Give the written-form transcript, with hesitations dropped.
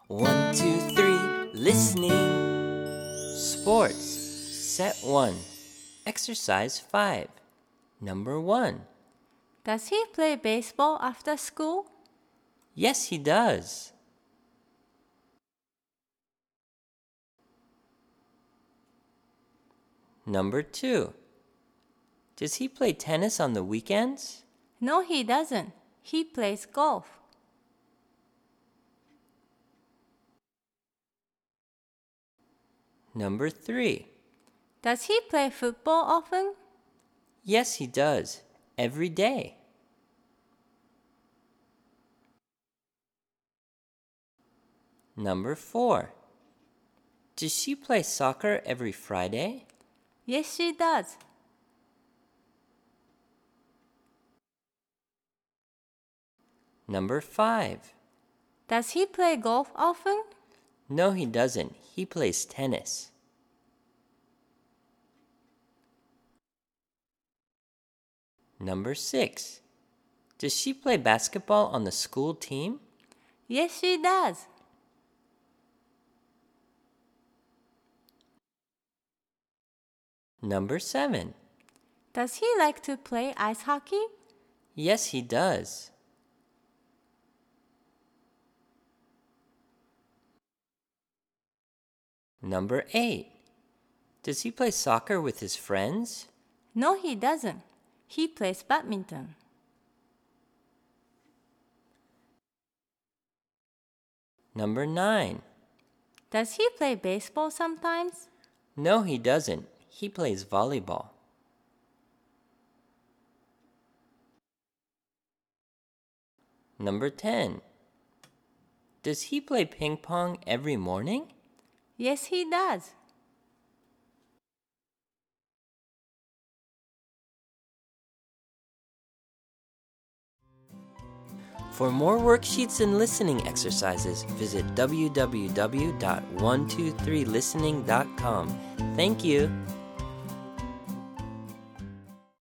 1, 2, 3, listening. Sports. Set 1. Exercise 5. Number 1. Does he play baseball after school? Yes, he does. Number 2. Does he play tennis on the weekends? No, he doesn't. He plays golf. Number 3. Does he play football often? Yes, he does. Every day. Number 4. Does she play soccer every Friday? Yes, she does. Number 5. Does he play golf often? No, he doesn't. He plays tennis. Number 6. Does she play basketball on the school team? Yes, she does. Number 7. Does he like to play ice hockey? Yes, he does. Number 8. Does he play soccer with his friends? No, he doesn't. He plays badminton. Number 9. Does he play baseball sometimes? No, he doesn't. He plays volleyball. Number 10. Does he play ping pong every morning? Yes, he does. For more worksheets and listening exercises, visit www.123listening.com. Thank you.